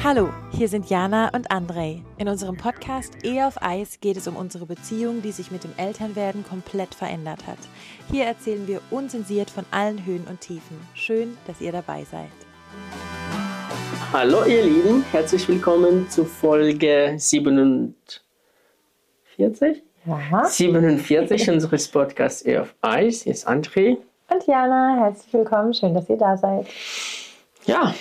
Hallo, hier sind Jana und Andrei. In unserem Podcast Ehe auf Eis geht es um unsere Beziehung, die sich mit dem Elternwerden komplett verändert hat. Hier erzählen wir unzensiert von allen Höhen und Tiefen. Schön, dass ihr dabei seid. Hallo ihr Lieben, herzlich willkommen zu Folge 47? Ja. 47 unseres Podcasts Ehe auf Eis. Hier ist André. Und Jana, herzlich willkommen, schön, dass ihr da seid. Ja,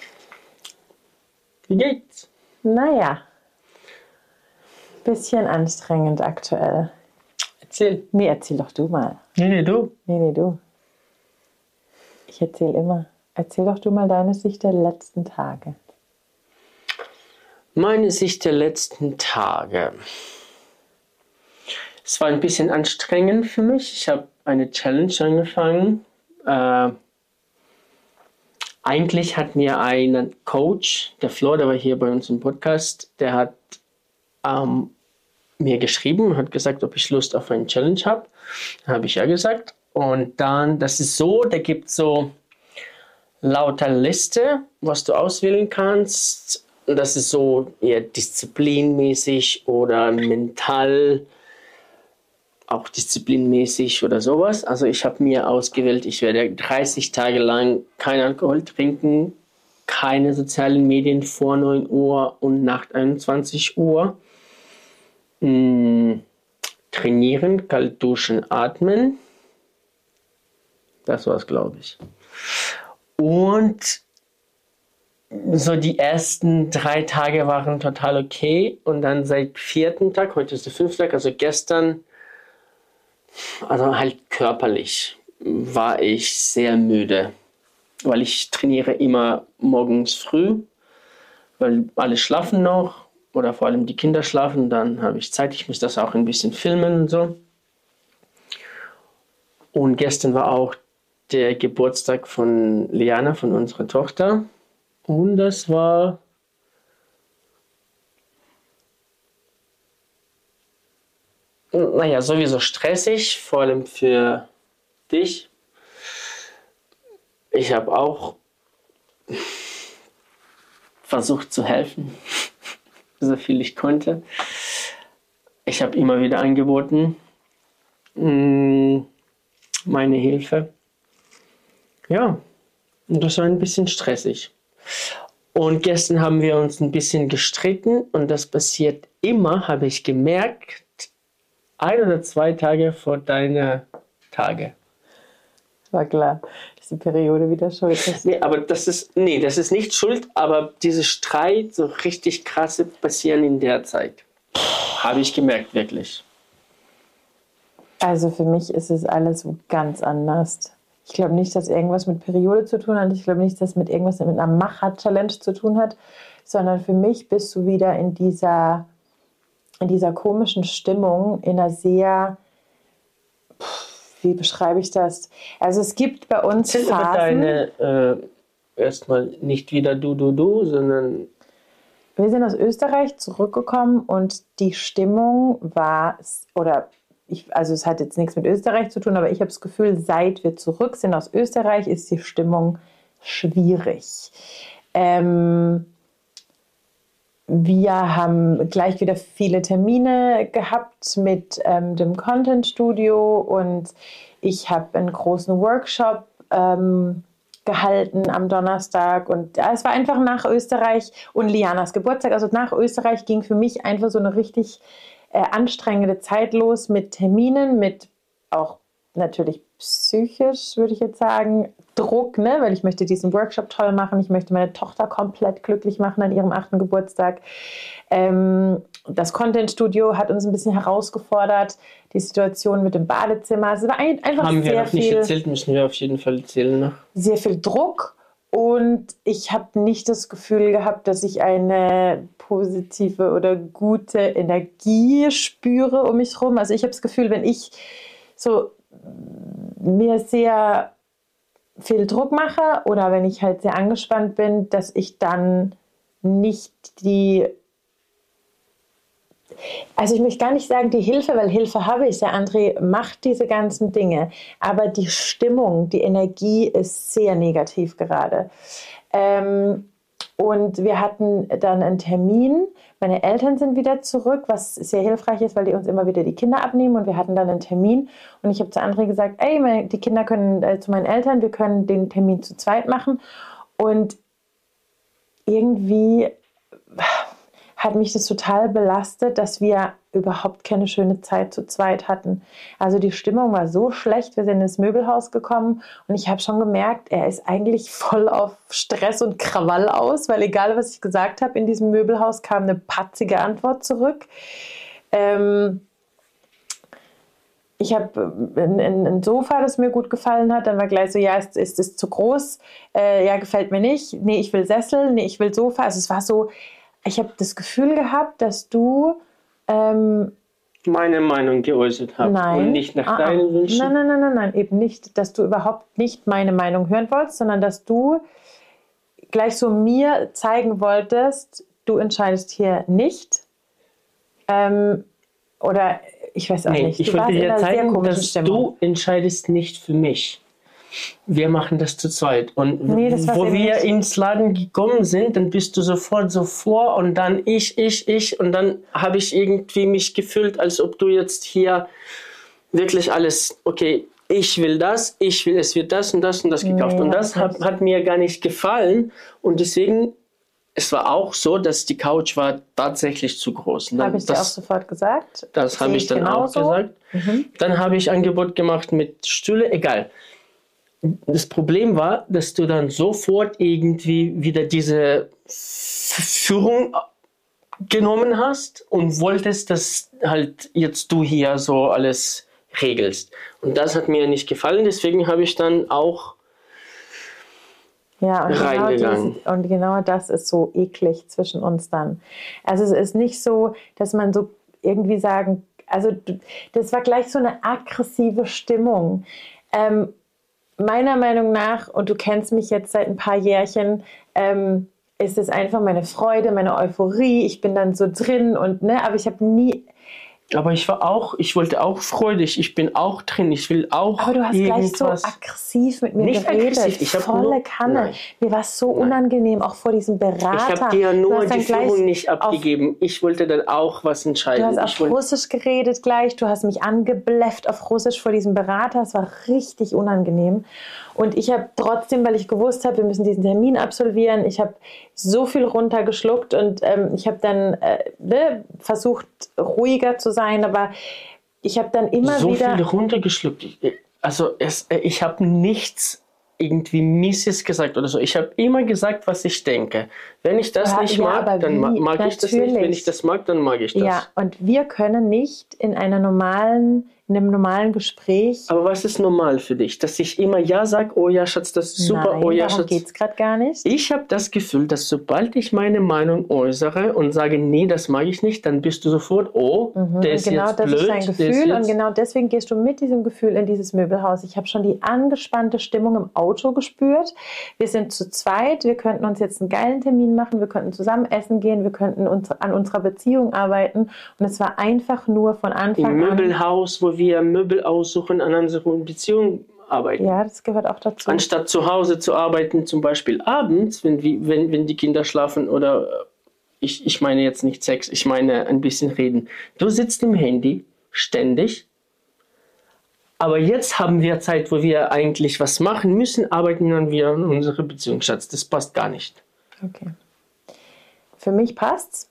wie geht's? Naja, bisschen anstrengend aktuell. Erzähl. Nee, erzähl doch du mal. Nee, du. Nee, du. Ich erzähl immer. Erzähl doch du mal deine Sicht der letzten Tage. Meine Sicht der letzten Tage. Es war ein bisschen anstrengend für mich. Ich habe eine Challenge angefangen. Eigentlich hat mir ein Coach, der Flo, der war hier bei uns im Podcast, der hat mir geschrieben und hat gesagt, ob ich Lust auf eine Challenge habe. Da habe ich ja gesagt. Und dann, das ist so, da gibt es so lauter Liste, was du auswählen kannst. Und das ist so eher disziplinmäßig oder mental, auch disziplinmäßig oder sowas. Also ich habe mir ausgewählt, ich werde 30 Tage lang kein Alkohol trinken, keine sozialen Medien vor 9 Uhr und nach 21 Uhr. Trainieren, kalt duschen, atmen. Das war's, glaube ich. Und so die ersten 3 Tage waren total okay. Und dann seit 4. Tag, heute ist der 5. Tag, also gestern, also halt körperlich war ich sehr müde, weil ich trainiere immer morgens früh, weil alle schlafen noch oder vor allem die Kinder schlafen, dann habe ich Zeit, ich muss das auch ein bisschen filmen und so. Und gestern war auch der Geburtstag von Liana, von unserer Tochter, und das war sowieso stressig, vor allem für dich. Ich habe auch versucht zu helfen, so viel ich konnte. Ich habe immer wieder angeboten, meine Hilfe. Ja, und das war ein bisschen stressig. Und gestern haben wir uns ein bisschen gestritten und das passiert immer, habe ich gemerkt, 1 oder 2 Tage vor deiner Tage. War klar, dass die Periode wieder schuld ist. Nee, aber das ist nicht schuld, aber diese Streit, so richtig krasse, passieren in der Zeit. Habe ich gemerkt, wirklich. Also für mich ist es alles so ganz anders. Ich glaube nicht, dass irgendwas mit Periode zu tun hat. Ich glaube nicht, dass mit irgendwas mit einer Macher-Challenge zu tun hat, sondern für mich bist du wieder in dieser komischen Stimmung, in einer sehr, wie beschreibe ich das? Also es gibt bei uns Phasen. Erstmal nicht wieder du, sondern... Wir sind aus Österreich zurückgekommen und die Stimmung war, also es hat jetzt nichts mit Österreich zu tun, aber ich habe das Gefühl, seit wir zurück sind aus Österreich, ist die Stimmung schwierig. Wir haben gleich wieder viele Termine gehabt mit dem Content Studio und ich habe einen großen Workshop gehalten am Donnerstag und es war einfach nach Österreich und Lianas Geburtstag, also nach Österreich ging für mich einfach so eine richtig anstrengende Zeit los mit Terminen, mit auch natürlich psychisch, würde ich jetzt sagen, Druck, ne? Weil ich möchte diesen Workshop toll machen, ich möchte meine Tochter komplett glücklich machen an ihrem 8. Geburtstag. Das Content Studio hat uns ein bisschen herausgefordert, die Situation mit dem Badezimmer. Es war einfach haben wir sehr noch nicht viel, erzählt, müssen wir auf jeden Fall erzählen noch. sehr viel Druck und ich habe nicht das Gefühl gehabt, dass ich eine positive oder gute Energie spüre um mich herum. Also ich habe das Gefühl, wenn ich so mir sehr viel Druck mache oder wenn ich halt sehr angespannt bin, dass ich dann nicht also ich möchte gar nicht sagen die Hilfe, weil Hilfe habe ich ja, André macht diese ganzen Dinge, aber die Stimmung, die Energie ist sehr negativ gerade. Und wir hatten dann einen Termin. Meine Eltern sind wieder zurück, was sehr hilfreich ist, weil die uns immer wieder die Kinder abnehmen. Und wir hatten dann einen Termin. Und ich habe zu André gesagt, ey, die Kinder können zu meinen Eltern, wir können den Termin zu zweit machen. Und irgendwie hat mich das total belastet, dass wir überhaupt keine schöne Zeit zu zweit hatten. Also die Stimmung war so schlecht, wir sind ins Möbelhaus gekommen und ich habe schon gemerkt, er ist eigentlich voll auf Stress und Krawall aus, weil egal, was ich gesagt habe, in diesem Möbelhaus kam eine patzige Antwort zurück. Ich habe ein Sofa, das mir gut gefallen hat, dann war gleich so, ja, ist es zu groß? Ja, gefällt mir nicht. Nee, ich will Sessel, nee, ich will Sofa. Also es war so, ich habe das Gefühl gehabt, dass du meine Meinung geäußert habe und nicht nach deinen Wünschen. Nein, eben nicht, dass du überhaupt nicht meine Meinung hören wolltest, sondern dass du gleich so mir zeigen wolltest, du entscheidest hier nicht. Oder ich weiß auch nicht. Ich wollte dir zeigen, dass du entscheidest nicht für mich. Wir machen das zu zweit. Und wo wir ins Laden gekommen sind, dann bist du sofort so vor und dann ich. Und dann habe ich irgendwie mich gefühlt, als ob du jetzt hier wirklich alles, okay, ich will das, es wird das und das und das gekauft. Und das hat mir gar nicht gefallen. Und deswegen, es war auch so, dass die Couch war tatsächlich zu groß. Habe ich dir auch sofort gesagt? Das habe ich dann auch gesagt. Dann habe ich Angebot gemacht mit Stühle, egal. Das Problem war, dass du dann sofort irgendwie wieder diese Führung genommen hast und wolltest, dass halt jetzt du hier so alles regelst. Und das hat mir nicht gefallen, deswegen habe ich dann auch reingegangen. Und genau das ist so eklig zwischen uns dann. Also es ist nicht so, dass man so irgendwie sagen, also das war gleich so eine aggressive Stimmung. Meiner Meinung nach, und du kennst mich jetzt seit ein paar Jährchen, ist es einfach meine Freude, meine Euphorie. Ich bin dann so drin aber ich habe nie... Aber ich wollte auch freudig, ich bin auch drin, ich will auch. Aber du hast gleich so aggressiv mit mir geredet, ich volle Kanne. Nein. Mir war es so unangenehm, auch vor diesem Berater. Ich habe dir nur die Führung nicht abgegeben, ich wollte dann auch was entscheiden. Du hast auf Russisch geredet gleich, du hast mich angebläfft auf Russisch vor diesem Berater, es war richtig unangenehm. Und ich habe trotzdem, weil ich gewusst habe, wir müssen diesen Termin absolvieren, ich habe so viel runtergeschluckt und ich habe dann versucht, ruhiger zu sein, aber ich habe dann immer so wieder... So viel runtergeschluckt. Also ich habe nichts irgendwie Mieses gesagt oder so. Ich habe immer gesagt, was ich denke. Wenn ich das nicht mag, dann mag ich das nicht. Wenn ich das mag, dann mag ich das. Ja, und wir können nicht in einem normalen Gespräch... Aber was ist normal für dich? Dass ich immer Ja sage, oh ja, Schatz, das ist super, Nein, oh ja, darum Schatz. Geht's gerade gar nicht. Ich habe das Gefühl, dass sobald ich meine Meinung äußere und sage, nee, das mag ich nicht, dann bist du sofort, der ist genau, jetzt blöd. Genau, das ist dein Gefühl und genau deswegen gehst du mit diesem Gefühl in dieses Möbelhaus. Ich habe schon die angespannte Stimmung im Auto gespürt. Wir sind zu zweit, wir könnten uns jetzt einen geilen Termin machen, wir könnten zusammen essen gehen, wir könnten an unserer Beziehung arbeiten und es war einfach nur von Anfang an... Im Möbelhaus, wo wir Möbel aussuchen, an unserer Beziehung arbeiten. Ja, das gehört auch dazu. Anstatt zu Hause zu arbeiten, zum Beispiel abends, wenn die Kinder schlafen oder ich meine jetzt nicht Sex, ich meine ein bisschen reden. Du sitzt im Handy ständig, aber jetzt haben wir Zeit, wo wir eigentlich was machen müssen, arbeiten dann wieder an unserer Beziehung. Schatz, das passt gar nicht. Okay. Für mich passt's.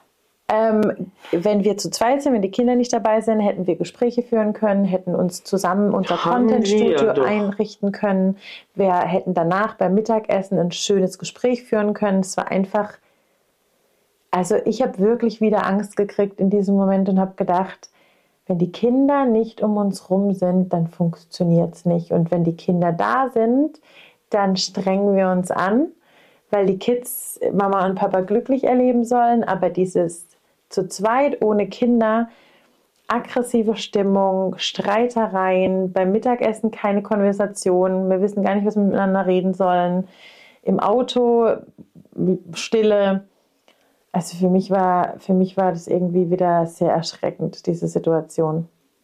Wenn wir zu zweit sind, wenn die Kinder nicht dabei sind, hätten wir Gespräche führen können, hätten uns zusammen unser Content-Studio einrichten können. Wir hätten danach beim Mittagessen ein schönes Gespräch führen können. Es war einfach, also ich habe wirklich wieder Angst gekriegt in diesem Moment und habe gedacht, wenn die Kinder nicht um uns rum sind, dann funktioniert es nicht. Und wenn die Kinder da sind, dann strengen wir uns an, weil die Kids Mama und Papa glücklich erleben sollen, aber dieses zu zweit, ohne Kinder, aggressive Stimmung, Streitereien, beim Mittagessen keine Konversation, wir wissen gar nicht, was wir miteinander reden sollen, im Auto Stille. Also für mich war das irgendwie wieder sehr erschreckend, diese Situation.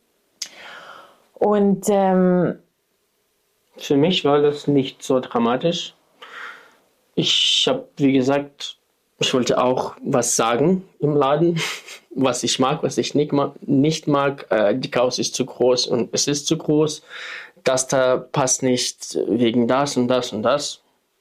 Und für mich war das nicht so dramatisch. Ich habe, wie gesagt, ich wollte auch was sagen im Laden, was ich mag, was ich nicht mag. Die Chaos ist zu groß und es ist zu groß. Das da passt nicht wegen das und das und das.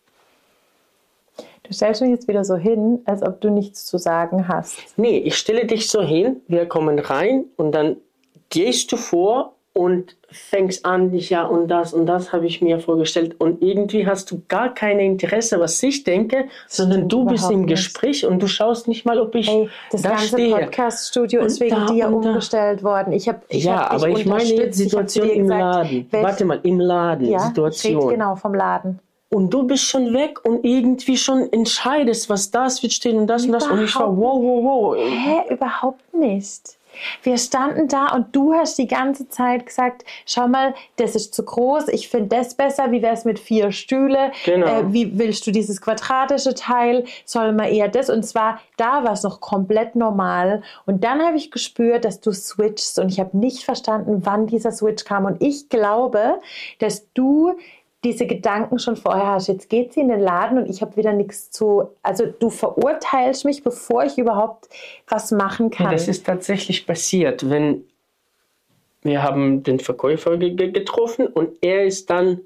Du stellst mich jetzt wieder so hin, als ob du nichts zu sagen hast. Nee, ich stelle dich so hin, wir kommen rein und dann gehst du vor und fängst an, ja und das habe ich mir vorgestellt und irgendwie hast du gar kein Interesse, was ich denke, sondern du bist im Gespräch und du schaust nicht mal, ob ich das da ganze stehe. Podcast-Studio ist wegen dir umgestellt worden. Ich meine Situation im Laden. Warte mal, im Laden, ja, Situation. Ich rede genau vom Laden. Und du bist schon weg und irgendwie schon entscheidest, was das wird stehen und das und das. Und ich war, wow. Hä, überhaupt nicht. Wir standen da und du hast die ganze Zeit gesagt, schau mal, das ist zu groß, ich finde das besser, wie wäre es mit 4 Stühle, Genau. Wie willst du dieses quadratische Teil, soll man eher das, und zwar, da war es noch komplett normal und dann habe ich gespürt, dass du switchst und ich habe nicht verstanden, wann dieser Switch kam und ich glaube, dass du diese Gedanken schon vorher hast. Jetzt geht sie in den Laden und ich habe wieder nichts zu... Also du verurteilst mich, bevor ich überhaupt was machen kann. Ja, das ist tatsächlich passiert. Wir haben den Verkäufer getroffen und er ist dann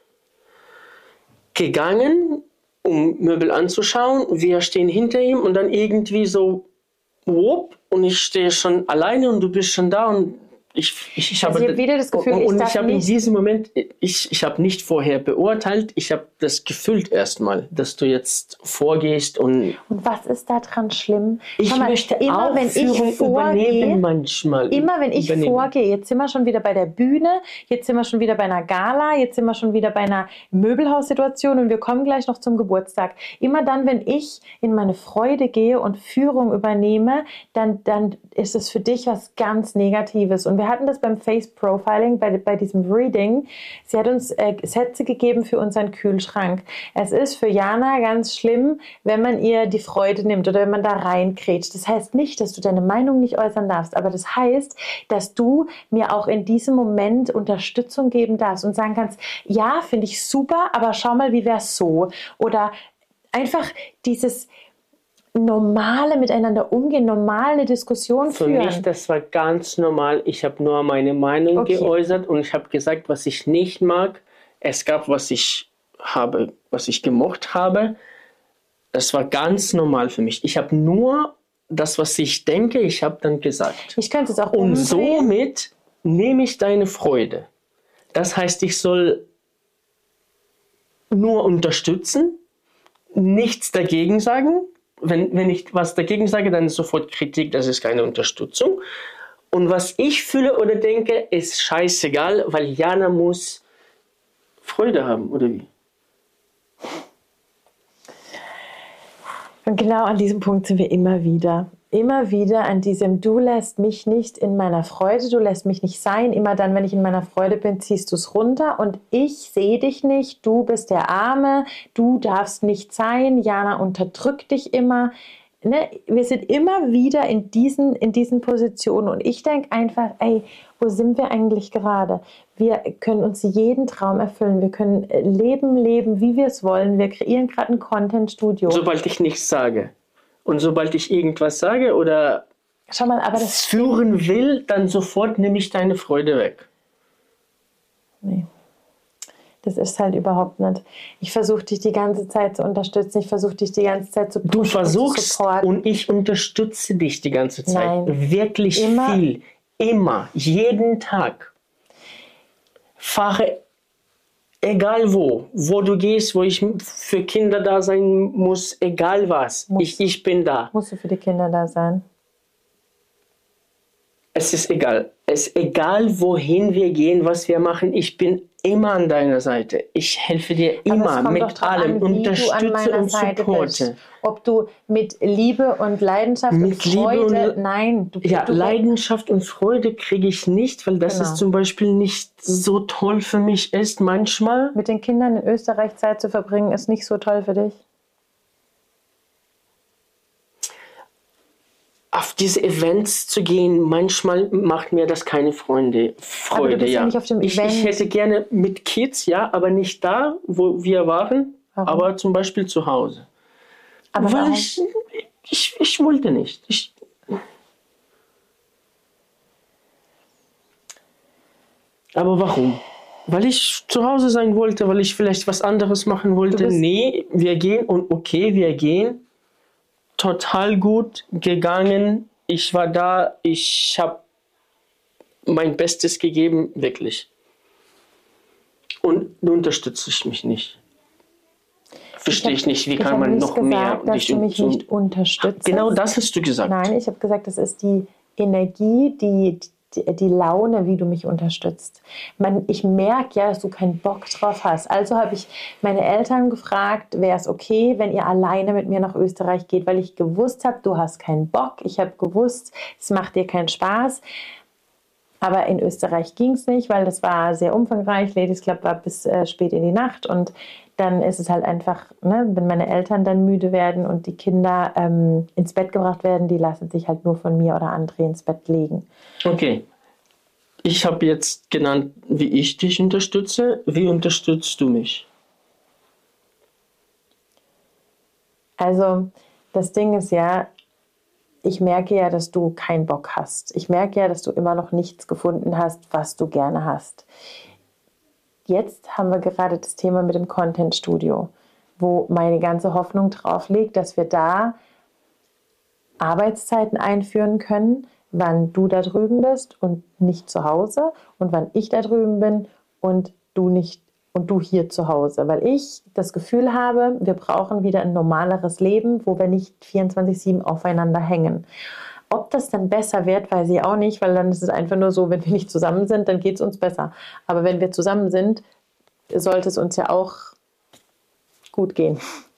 gegangen, um Möbel anzuschauen. Wir stehen hinter ihm und dann irgendwie so, whoop, und ich stehe schon alleine und du bist schon da und ich habe wieder das Gefühl, und ich habe in diesem Moment, ich habe nicht vorher beurteilt, ich habe das gefühlt erstmal, dass du jetzt vorgehst und was ist da dran schlimm? Ich möchte immer, wenn ich vorgehe, manchmal. Immer wenn ich vorgehe, jetzt sind wir schon wieder bei der Bühne, jetzt sind wir schon wieder bei einer Gala, jetzt sind wir schon wieder bei einer Möbelhaussituation und wir kommen gleich noch zum Geburtstag. Immer dann, wenn ich in meine Freude gehe und Führung übernehme, dann ist es für dich was ganz Negatives. Und wir hatten das beim Face Profiling, bei diesem Reading. Sie hat uns Sätze gegeben für unseren Kühlschrank. Es ist für Jana ganz schlimm, wenn man ihr die Freude nimmt oder wenn man da reinkrätscht. Das heißt nicht, dass du deine Meinung nicht äußern darfst, aber das heißt, dass du mir auch in diesem Moment Unterstützung geben darfst und sagen kannst, ja, finde ich super, aber schau mal, wie wäre es so? Oder einfach dieses normale Miteinander umgehen, normal eine Diskussion führen. Für mich, das war ganz normal. Ich habe nur meine Meinung geäußert und ich habe gesagt, was ich nicht mag. Es gab, was ich gemocht habe. Das war ganz normal für mich. Ich habe nur das, was ich denke, ich habe dann gesagt. Ich könnte es auch umdrehen. Und umdrehen. somit nehme ich deine Freude. Das heißt, ich soll nur unterstützen, nichts dagegen sagen. Wenn ich was dagegen sage, dann ist sofort Kritik, das ist keine Unterstützung. Und was ich fühle oder denke, ist scheißegal, weil Jana muss Freude haben, oder wie? Und genau an diesem Punkt sind wir immer wieder. Immer wieder an diesem, du lässt mich nicht in meiner Freude, du lässt mich nicht sein. Immer dann, wenn ich in meiner Freude bin, ziehst du es runter und ich sehe dich nicht, du bist der Arme, du darfst nicht sein, Jana unterdrückt dich immer. Ne? Wir sind immer wieder in diesen Positionen und ich denke einfach, ey, wo sind wir eigentlich gerade? Wir können uns jeden Traum erfüllen, wir können leben, wie wir es wollen. Wir kreieren gerade ein Content-Studio. Sobald ich nichts sage. Und sobald ich irgendwas sage oder schau mal, aber das führen will, dann sofort nehme ich deine Freude weg. Nee, das ist halt überhaupt nicht. Ich versuche dich die ganze Zeit zu unterstützen, ich versuche dich die ganze Zeit zu pushen. Du versuchst und ich unterstütze dich die ganze Zeit. Nein. Wirklich Immer. viel. Immer. Jeden Tag. Fahre egal wo du gehst, wo ich für Kinder da sein muss, egal was, ich bin da. Musst du für die Kinder da sein? Es ist egal. Es ist egal, wohin wir gehen, was wir machen. Ich bin immer an deiner Seite. Ich helfe dir immer mit allem. Unterstütze und supporte. Ob du mit Liebe und Leidenschaft und Freude... Nein. Leidenschaft und Freude kriege ich nicht, weil das ist zum Beispiel nicht so toll für mich ist manchmal. Mit den Kindern in Österreich Zeit zu verbringen, ist nicht so toll für dich? Auf diese Events zu gehen, manchmal macht mir das keine Freude. Aber du bist ja nicht auf dem Event. Ich hätte gerne mit Kids, ja, aber nicht da, wo wir waren. Warum? Aber zum Beispiel zu Hause. Aber Weil warum? ich wollte nicht. Aber warum? Weil ich zu Hause sein wollte, weil ich vielleicht was anderes machen wollte. Nee, wir gehen und okay, wir gehen. Total gut gegangen. Ich war da, ich habe mein Bestes gegeben, wirklich. Und du unterstützt mich nicht. Verstehe ich nicht, wie kann man noch mehr... dass du mich nicht unterstützt. Genau das hast du gesagt. Nein, ich habe gesagt, das ist die Energie, die Laune, wie du mich unterstützt. Ich merke ja, dass du keinen Bock drauf hast. Also habe ich meine Eltern gefragt, wäre es okay, wenn ihr alleine mit mir nach Österreich geht, weil ich gewusst habe, du hast keinen Bock. Ich habe gewusst, es macht dir keinen Spaß. Aber in Österreich ging es nicht, weil das war sehr umfangreich. Ladies Club war bis spät in die Nacht und dann ist es halt einfach, ne, wenn meine Eltern dann müde werden und die Kinder ins Bett gebracht werden, die lassen sich halt nur von mir oder André ins Bett legen. Okay. Ich habe jetzt genannt, wie ich dich unterstütze. Wie unterstützt du mich? Also das Ding ist ja, ich merke ja, dass du keinen Bock hast. Ich merke ja, dass du immer noch nichts gefunden hast, was du gerne hast. Jetzt haben wir gerade das Thema mit dem Content Studio, wo meine ganze Hoffnung drauf liegt, dass wir da Arbeitszeiten einführen können, wann du da drüben bist und nicht zu Hause und wann ich da drüben bin und du nicht und du hier zu Hause, weil ich das Gefühl habe, wir brauchen wieder ein normaleres Leben, wo wir nicht 24/7 aufeinander hängen. Ob das dann besser wird, weiß ich auch nicht, weil dann ist es einfach nur so, wenn wir nicht zusammen sind, dann geht es uns besser. Aber wenn wir zusammen sind, sollte es uns ja auch gut gehen.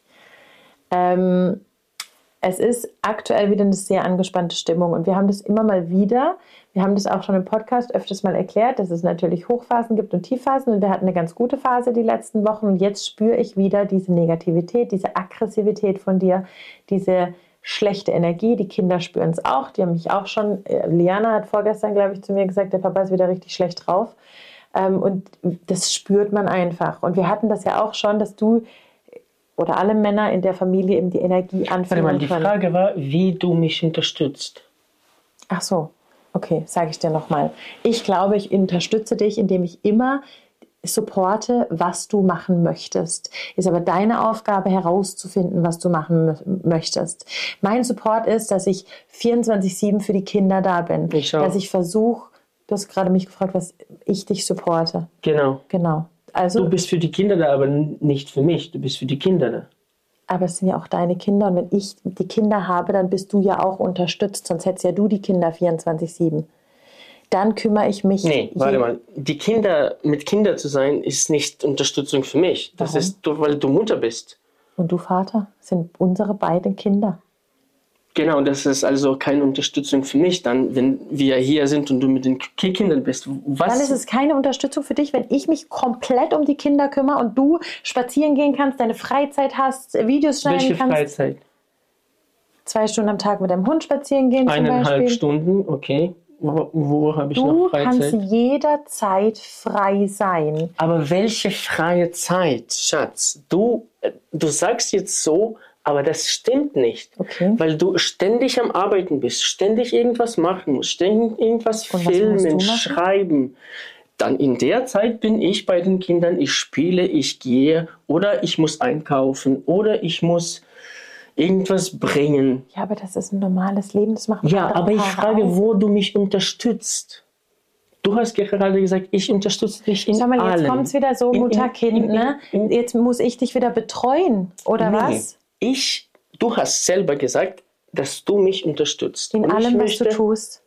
Es ist aktuell wieder eine sehr angespannte Stimmung und wir haben das immer mal wieder, wir haben das auch schon im Podcast öfters mal erklärt, dass es natürlich Hochphasen gibt und Tiefphasen und wir hatten eine ganz gute Phase die letzten Wochen und jetzt spüre ich wieder diese Negativität, diese Aggressivität von dir, diese schlechte Energie. Die Kinder spüren es auch, die haben mich auch schon, Liana hat vorgestern, glaube ich, zu mir gesagt, der Papa ist wieder richtig schlecht drauf und das spürt man einfach und wir hatten das ja auch schon, dass du oder alle Männer in der Familie eben die Energie anführen können. Die Frage war, wie du mich unterstützt. Ach so, okay, sage ich dir nochmal. Ich glaube, ich unterstütze dich, indem ich immer supporte, was du machen möchtest. Ist aber deine Aufgabe herauszufinden, was du machen möchtest. Mein Support ist, dass ich 24/7 für die Kinder da bin. Dass ich versuche, du hast gerade mich gefragt, was ich dich supporte. Genau. Also, du bist für die Kinder da, aber nicht für mich. Du bist für die Kinder da. Aber es sind ja auch deine Kinder. Und wenn ich die Kinder habe, dann bist du ja auch unterstützt. Sonst hättest ja du die Kinder 24/7. Dann kümmere ich mich... Nee, warte mal. Die Kinder, mit Kindern zu sein, ist nicht Unterstützung für mich. Das Warum? ist, weil du Mutter bist. Und du Vater? Das sind unsere beiden Kinder. Genau, das ist also keine Unterstützung für mich dann, wenn wir hier sind und du mit den Kindern bist. Was? Dann ist es keine Unterstützung für dich, wenn ich mich komplett um die Kinder kümmere und du spazieren gehen kannst, deine Freizeit hast, Videos schneiden Welche kannst. Welche Freizeit? 2 Stunden am Tag mit deinem Hund spazieren gehen zum Beispiel. 1,5 Stunden, okay. Wo habe ich noch Freizeit? Du kannst jederzeit frei sein. Aber welche freie Zeit, Schatz? Du sagst jetzt so, aber das stimmt nicht, okay. Weil du ständig am Arbeiten bist, ständig irgendwas machen musst, ständig irgendwas filmen, schreiben. Dann in der Zeit bin ich bei den Kindern, ich spiele, ich gehe oder ich muss einkaufen oder ich muss irgendwas bringen. Ja, aber das ist ein normales Leben, das machen wir. Ja, aber ich frage, wo du mich unterstützt. Du hast gerade gesagt, ich unterstütze dich in allem. Schau mal, jetzt kommt es wieder so, Mutter-Kind, ne? Jetzt muss ich dich wieder betreuen, oder was? Du hast selber gesagt, dass du mich unterstützt. In allem, was du tust.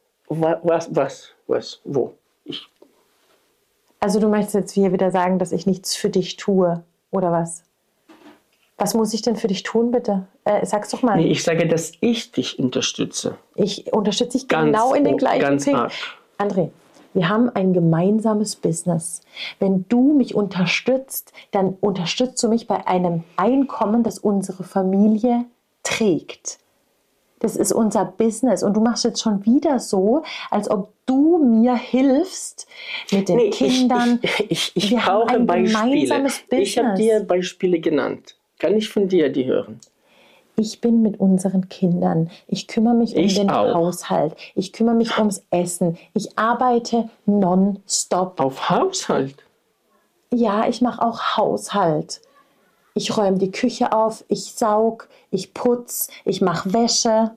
Wo? Also du möchtest jetzt hier wieder sagen, dass ich nichts für dich tue, oder was? Was muss ich denn für dich tun, bitte? Sag's doch mal. Nee, ich sage, dass ich dich unterstütze. Ich unterstütze dich genau in den gleichen Punkt. André, wir haben ein gemeinsames Business. Wenn du mich unterstützt, dann unterstützt du mich bei einem Einkommen, das unsere Familie trägt. Das ist unser Business. Und du machst jetzt schon wieder so, als ob du mir hilfst mit den Kindern. Ich brauche Beispiele. Ich habe dir Beispiele genannt. Kann ich von dir die hören? Ich bin mit unseren Kindern. Ich kümmere mich um den auch. Haushalt. Ich kümmere mich ums Essen. Ich arbeite nonstop. Auf Haushalt? Ja, ich mache auch Haushalt. Ich räume die Küche auf, ich saug, ich putz, ich mache Wäsche.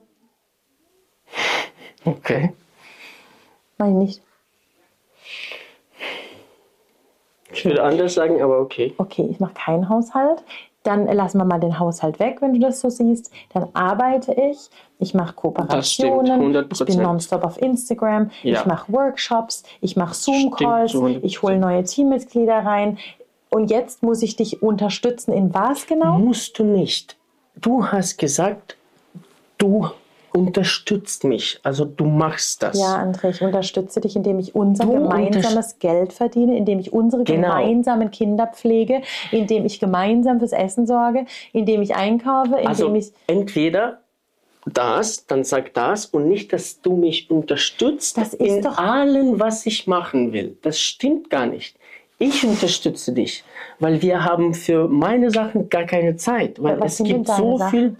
Okay. Nein, nicht. Ich würde anders sagen, aber okay. Okay, ich mache keinen Haushalt. Dann lassen wir mal den Haushalt weg, wenn du das so siehst. Dann arbeite ich. Ich mache Kooperationen. Das stimmt, 100%. Ich bin nonstop auf Instagram. Ja. Ich mache Workshops. Ich mache Zoom-Calls. Stimmt, 100%. Ich hole neue Teammitglieder rein. Und jetzt muss ich dich unterstützen. In was genau? Musst du nicht. Du hast gesagt, du unterstützt mich. Also du machst das. Ja, André, ich unterstütze dich, indem ich unser Du gemeinsames Geld verdiene, indem ich unsere Genau. gemeinsamen Kinder pflege, indem ich gemeinsam fürs Essen sorge, indem ich einkaufe, indem Also ich... entweder das, dann sag das und nicht, dass du mich unterstützt Das ist in doch- allem, was ich machen will. Das stimmt gar nicht. Ich unterstütze dich, weil wir haben für meine Sachen gar keine Zeit, weil Was es sind denn gibt deine so Sachen? viel.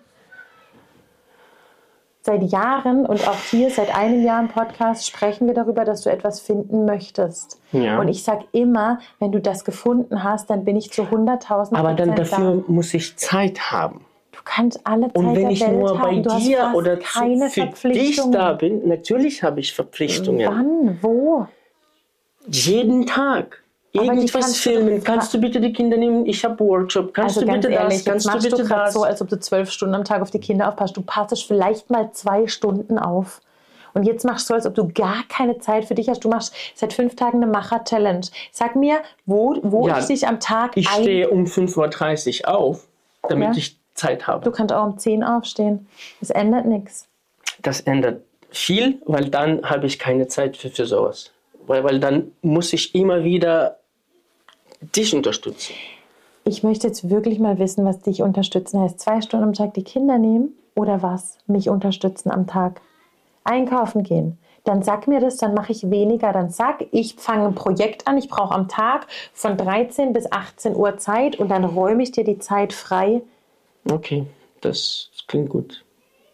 Seit Jahren und auch hier seit einem Jahr im Podcast sprechen wir darüber, dass du etwas finden möchtest. Ja. Und ich sage immer, wenn du das gefunden hast, dann bin ich zu 100.000% Aber dann da. dafür muss ich Zeit haben. Du kannst alle Zeit Und wenn der ich Welt nur bei haben. Du hast dir fast oder keine für dich Verpflichtungen. da bin, natürlich habe ich Verpflichtungen. Wann? Wo? Jeden Tag. Aber die Irgendwas kannst du filmen. doch- Kannst du bitte die Kinder nehmen? Ich habe Workshop. Kannst Also du ganz bitte ehrlich, das? jetzt Kannst du machst du bitte gerade das? so, als ob du 12 Stunden am Tag auf die Kinder aufpasst. Du passest vielleicht mal 2 Stunden auf. Und jetzt machst du, als ob du gar keine Zeit für dich hast. Du machst seit 5 Tagen eine Macher-Challenge. Sag mir, wo Ja, ich dich am Tag Ich stehe um 5:30 Uhr auf, damit Ja. ich Zeit habe. Du kannst auch um 10 aufstehen. Das ändert nichts. Das ändert viel, weil dann habe ich keine Zeit für sowas. Weil dann muss ich immer wieder dich unterstützen. Ich möchte jetzt wirklich mal wissen, was dich unterstützen heißt. 2 Stunden am Tag die Kinder nehmen oder was? Mich unterstützen am Tag. Einkaufen gehen. Dann sag mir das, dann mache ich weniger. Dann sag, ich fange ein Projekt an. Ich brauche am Tag von 13 bis 18 Uhr Zeit und dann räume ich dir die Zeit frei. Okay, das klingt gut.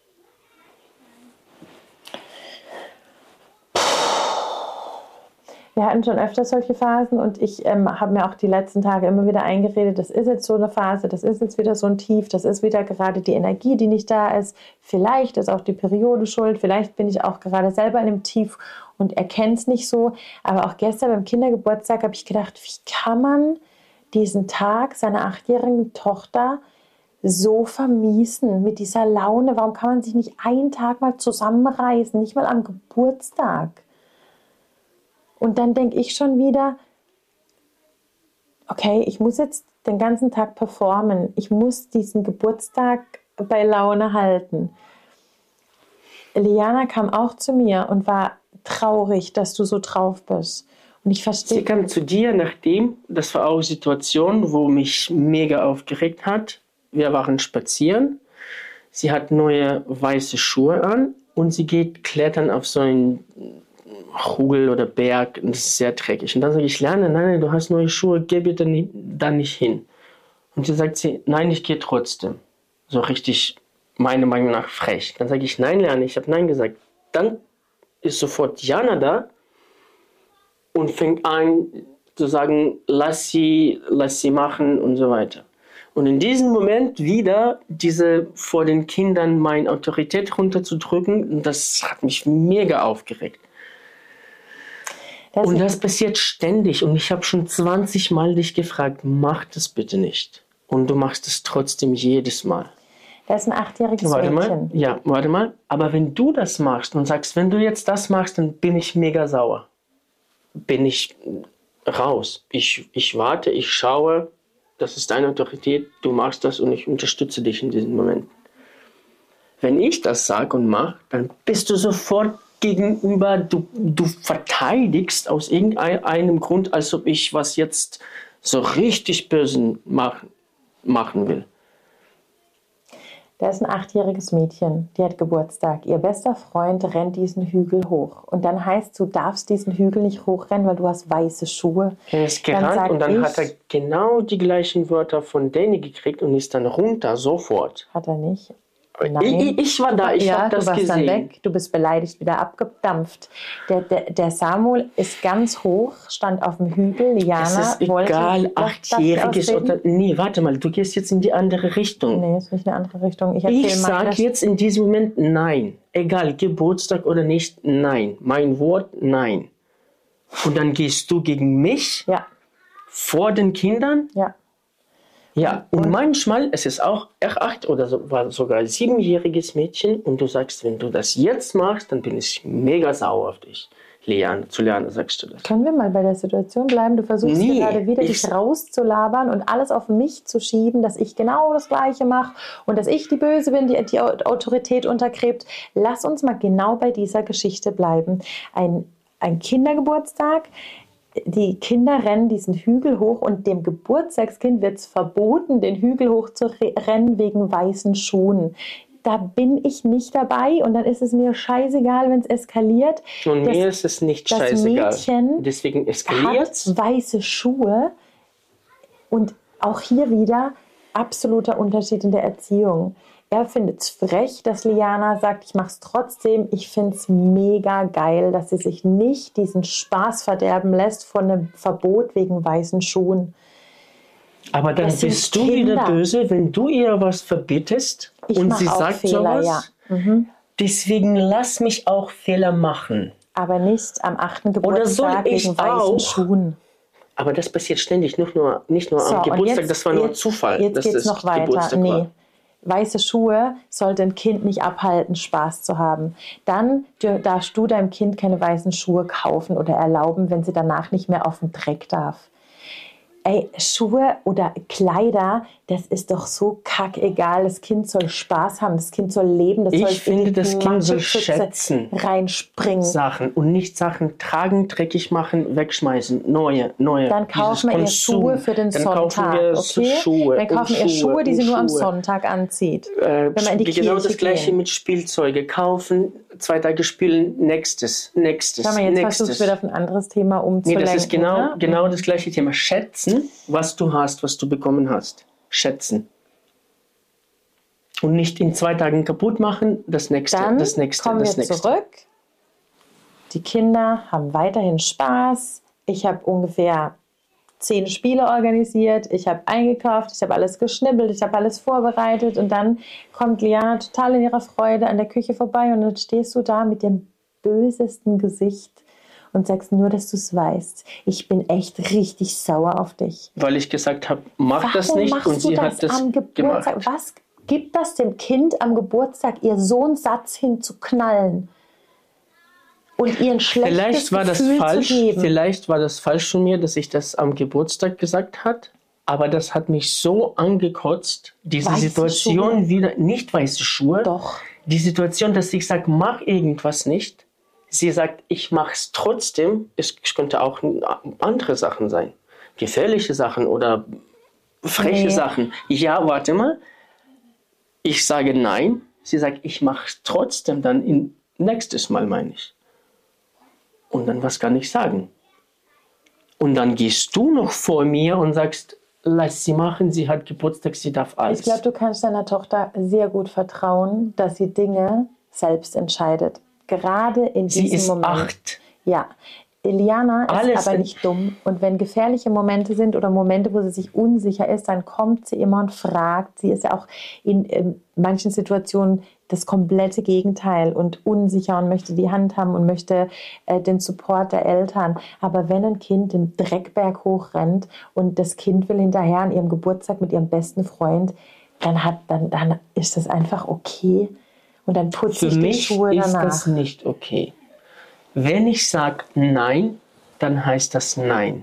Wir hatten schon öfter solche Phasen und ich habe mir auch die letzten Tage immer wieder eingeredet, das ist jetzt so eine Phase, das ist jetzt wieder so ein Tief, das ist wieder gerade die Energie, die nicht da ist. Vielleicht ist auch die Periode schuld, vielleicht bin ich auch gerade selber in einem Tief und erkenne es nicht so. Aber auch gestern beim Kindergeburtstag habe ich gedacht, wie kann man diesen Tag seiner 8-jährigen Tochter so vermiesen mit dieser Laune? Warum kann man sich nicht einen Tag mal zusammenreißen, nicht mal am Geburtstag? Und dann denke ich schon wieder, okay, ich muss jetzt den ganzen Tag performen. Ich muss diesen Geburtstag bei Laune halten. Liana kam auch zu mir und war traurig, dass du so drauf bist. Und ich Sie verstehe. kam zu dir, nachdem, das war auch eine Situation, wo mich mega aufgeregt hat. Wir waren spazieren. Sie hat neue weiße Schuhe an und sie geht klettern auf so einen Hügel oder Berg und das ist sehr dreckig. Und dann sage ich, Lerne, nein, du hast neue Schuhe, geh bitte da nicht hin. Und sie sagt nein, ich gehe trotzdem. So richtig, meiner Meinung nach, frech. Dann sage ich, nein, Lerne, ich habe nein gesagt. Dann ist sofort Jana da und fängt an zu sagen, lass sie machen und so weiter. Und in diesem Moment wieder diese vor den Kindern meine Autorität runterzudrücken, das hat mich mega aufgeregt. Und das passiert ständig. Und ich habe schon 20 Mal dich gefragt, mach das bitte nicht. Und du machst es trotzdem jedes Mal. Das ist ein 8-jähriges Warte Mädchen. mal. Ja, warte mal. Aber wenn du das machst und sagst, wenn du jetzt das machst, dann bin ich mega sauer. Bin ich raus. Ich warte, ich schaue. Das ist deine Autorität. Du machst das und ich unterstütze dich in diesem Moment. Wenn ich das sage und mache, dann bist du sofort gegenüber, du verteidigst aus irgendeinem Grund, als ob ich was jetzt so richtig böse machen will. Da ist ein 8-jähriges Mädchen, die hat Geburtstag. Ihr bester Freund rennt diesen Hügel hoch. Und dann heißt, du darfst diesen Hügel nicht hochrennen, weil du hast weiße Schuhe. Er ist gerannt und dann hat er genau die gleichen Wörter von Danny gekriegt und ist dann runter, sofort. Hat er nicht. Ich war da, ich habe das du warst gesehen. Dann weg, du bist beleidigt, wieder abgedampft. Der Samuel ist ganz hoch, stand auf dem Hügel. Liana Das ist wollte egal, darf ich 8-Jähriges ausreden? oder... Nee, warte mal, du gehst jetzt in die andere Richtung. Nee, ist nicht eine andere Richtung. Ich sage jetzt in diesem Moment nein. Egal, Geburtstag oder nicht, nein. Mein Wort, nein. Und dann gehst du gegen mich Ja, vor den Kindern? ja. Ja, und manchmal, es ist auch 8 oder war sogar 7-jähriges Mädchen und du sagst, wenn du das jetzt machst, dann bin ich mega sauer auf dich. Zu Leana sagst du das. Können wir mal bei der Situation bleiben? Du versuchst Nee, gerade wieder, dich rauszulabern und alles auf mich zu schieben, dass ich genau das Gleiche mache und dass ich die Böse bin, die Autorität untergräbt. Lass uns mal genau bei dieser Geschichte bleiben. Ein Kindergeburtstag. Die Kinder rennen diesen Hügel hoch und dem Geburtstagskind wird es verboten, den Hügel hoch zu rennen wegen weißen Schuhen. Da bin ich nicht dabei und dann ist es mir scheißegal, wenn es eskaliert. Und mir ist es nicht scheißegal. Das Mädchen deswegen eskaliert hat weiße Schuhe und auch hier wieder absoluter Unterschied in der Erziehung. Er findet es frech, dass Liana sagt, ich mache es trotzdem. Ich finde es mega geil, dass sie sich nicht diesen Spaß verderben lässt von einem Verbot wegen weißen Schuhen. Aber dann bist du wieder böse, wenn du ihr was verbittest und sie sagt Fehler, sowas. ja. Deswegen lass mich auch Fehler machen. Aber nicht am 8. Geburtstag wegen weißen Schuhen. Aber das passiert ständig, nicht nur am Geburtstag, das war nur Zufall. Jetzt geht es noch weiter. Nee. Weiße Schuhe sollte ein Kind nicht abhalten, Spaß zu haben. Dann darfst du deinem Kind keine weißen Schuhe kaufen oder erlauben, wenn sie danach nicht mehr auf den Dreck darf. Ey, Schuhe oder Kleider, das ist doch so kackegal. Das Kind soll Spaß haben, das Kind soll leben. Ich finde, das Kind soll schätzen. Reinspringen. Sachen und nicht Sachen tragen, dreckig machen, wegschmeißen. Neue. Dann kaufen wir ihr Schuhe für den Sonntag. Okay? Dann kaufen wir ihr Schuhe, die sie nur am Sonntag anzieht. Wenn man in die Kirche genau das Gleiche gehen. mit Spielzeuge. Kaufen, 2 Tage spielen, nächstes. Schau mal, jetzt versuchst du wieder auf ein anderes Thema umzulenken. Nee, das ist genau das gleiche Thema. Schätzen, was du hast, was du bekommen hast. Schätzen. Und nicht in 2 Tagen kaputt machen, das nächste. Dann kommen wir zurück. Die Kinder haben weiterhin Spaß. Ich habe ungefähr 10 Spiele organisiert. Ich habe eingekauft, ich habe alles geschnibbelt, ich habe alles vorbereitet. Und dann kommt Liana total in ihrer Freude an der Küche vorbei und dann stehst du da mit dem bösesten Gesicht und sagst nur, dass du es weißt. Ich bin echt richtig sauer auf dich. Weil ich gesagt habe, mach das nicht und sie hat das gemacht. Was gibt das dem Kind am Geburtstag, ihr so einen Satz hinzuknallen und ihr ein schlechtes Gefühl zu geben? Vielleicht war das falsch von mir, dass ich das am Geburtstag gesagt habe. Aber das hat mich so angekotzt, diese weiße Situation Schuhe. wieder, nicht weiße Schuhe, Doch. Die Situation, dass ich sage, mach irgendwas nicht. Sie sagt, ich mache es trotzdem. Es könnte auch andere Sachen sein. Gefährliche Sachen oder freche Sachen. Ja, warte mal. Ich sage nein. Sie sagt, ich mache es trotzdem dann nächstes Mal, meine ich. Und dann was kann ich sagen? Und dann gehst du noch vor mir und sagst, lass sie machen, sie hat Geburtstag, sie darf alles. Ich glaube, du kannst deiner Tochter sehr gut vertrauen, dass sie Dinge selbst entscheidet. Gerade in diesem Moment. Sie ist 8. Ja, Liana ist aber nicht dumm. Und wenn gefährliche Momente sind oder Momente, wo sie sich unsicher ist, dann kommt sie immer und fragt. Sie ist ja auch in manchen Situationen das komplette Gegenteil und unsicher und möchte die Hand haben und möchte den Support der Eltern. Aber wenn ein Kind den Dreckberg hochrennt und das Kind will hinterher an ihrem Geburtstag mit ihrem besten Freund, dann ist das einfach okay. Und dann putze ich die Schuhe danach. Für mich ist das nicht okay. Wenn ich sage nein, dann heißt das nein.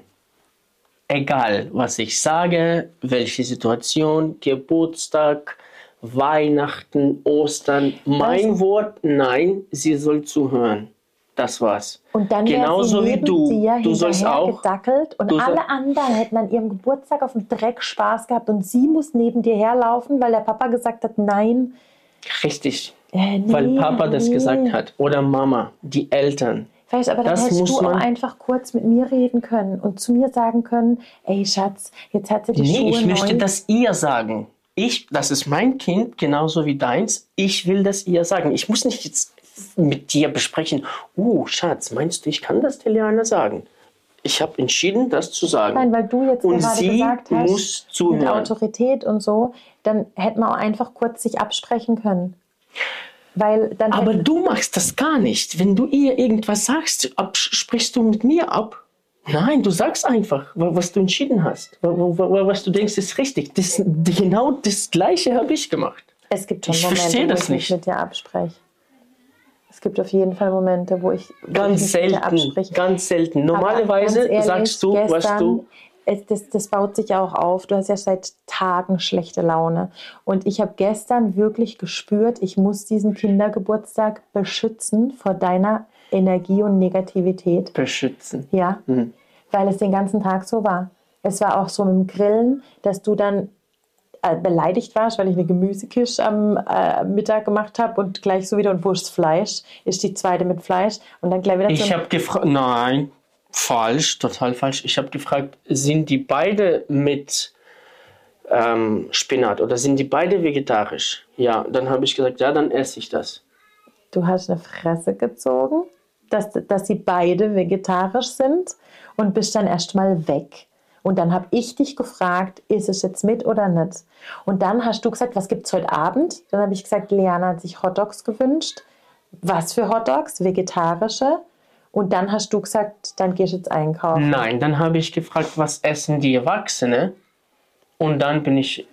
Egal, was ich sage, welche Situation, Geburtstag, Weihnachten, Ostern, mein Wort, nein, sie soll zuhören. das war's. Und dann genauso wäre sie wie neben du. dir Du sollst auch gedackelt und alle anderen hätten an ihrem Geburtstag auf dem Dreck Spaß gehabt und sie muss neben dir herlaufen, weil der Papa gesagt hat, nein. Richtig, Nee, weil Papa das gesagt hat. Oder Mama, die Eltern. Weißt, aber dann Das hättest muss du auch man- einfach kurz mit mir reden können und zu mir sagen können, ey Schatz, jetzt hat sie die Schuhe Ich möchte neu. das ihr sagen. Das ist mein Kind, genauso wie deins. Ich will das ihr sagen. Ich muss nicht jetzt mit dir besprechen, Schatz, meinst du, ich kann das der Liana sagen? Ich habe entschieden, das zu sagen. Nein, weil du jetzt und gerade sie gesagt hast, muss zuhören. mit Autorität und so, dann hätten wir auch einfach kurz sich absprechen können. Weil dann Aber hätten- du machst das gar nicht. Wenn du ihr irgendwas sagst, sprichst du mit mir ab. Nein, du sagst einfach, was du entschieden hast. Was du denkst, ist richtig. Genau das Gleiche habe ich gemacht. Es gibt schon Ich Momente, verstehe wo das ich mich nicht. mit dir abspreche. Es gibt auf jeden Fall Momente, wo ich Ganz mich mit dir selten. abspreche. Ganz selten. Aber Normalerweise ganz ehrlich, sagst du, was gestern, du... Das baut sich ja auch auf. Du hast ja seit Tagen schlechte Laune. Und ich habe gestern wirklich gespürt, ich muss diesen Kindergeburtstag beschützen vor deiner Energie und Negativität. beschützen. Ja, weil es den ganzen Tag so war. Es war auch so mit dem Grillen, dass du dann beleidigt warst, weil ich eine Gemüsekisch am Mittag gemacht habe und gleich so wieder und Wurstfleisch ist die zweite mit Fleisch und dann gleich wieder Ich habe gefragt, nein, falsch, total falsch. Ich habe gefragt, sind die beide mit Spinat oder sind die beide vegetarisch? Ja, dann habe ich gesagt, ja, dann esse ich das. Du hast eine Fresse gezogen, dass sie beide vegetarisch sind und bist dann erstmal weg. Und dann habe ich dich gefragt, ist es jetzt mit oder nicht? Und dann hast du gesagt, was gibt es heute Abend? Dann habe ich gesagt, Liana hat sich Hotdogs gewünscht. Was für Hotdogs? Vegetarische? Und dann hast du gesagt, dann gehst du jetzt einkaufen. Nein, dann habe ich gefragt, was essen die Erwachsenen? Und dann bin ich...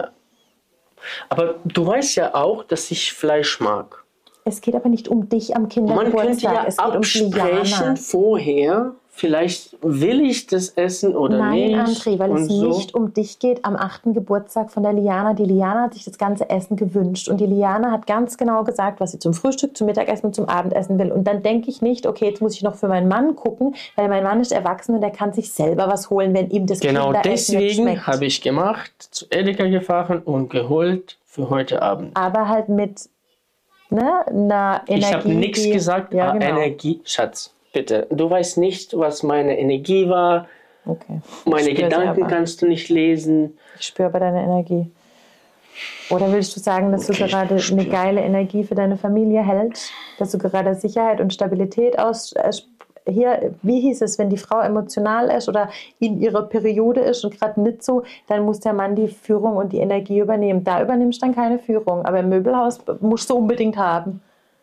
aber du weißt ja auch, dass ich Fleisch mag. Es geht aber nicht um dich am Man könnte Kindergeburtstag. ja Es geht um Liana. absprechen vorher, vielleicht will ich das essen oder Nein, nicht. André, weil es und so. nicht um dich geht am 8. Geburtstag von der Liana. Die Liana hat sich das ganze Essen gewünscht und die Liana hat ganz genau gesagt, was sie zum Frühstück, zum Mittagessen und zum Abendessen will. Und dann denke ich nicht, okay, jetzt muss ich noch für meinen Mann gucken, weil mein Mann ist erwachsen und er kann sich selber was holen, wenn ihm das Genau Kinderessen nicht deswegen schmeckt. habe ich gemacht, zu Edeka gefahren und geholt für heute Abend. Aber halt mit einer Energie. Ich habe nichts die- gesagt, Ja, genau. Energie. Schatz, bitte, du weißt nicht, was meine Energie war. Okay. Meine Ich spüre sie Gedanken aber. kannst du nicht lesen. Ich spüre aber deine Energie. Oder willst du sagen, dass Okay, du ich gerade spüre. eine geile Energie für deine Familie hältst? Dass du gerade Sicherheit und Stabilität hier, wie hieß es, wenn die Frau emotional ist oder in ihrer Periode ist und gerade nicht so, dann muss der Mann die Führung und die Energie übernehmen. Da übernimmst du dann keine Führung, aber im Möbelhaus musst du unbedingt haben.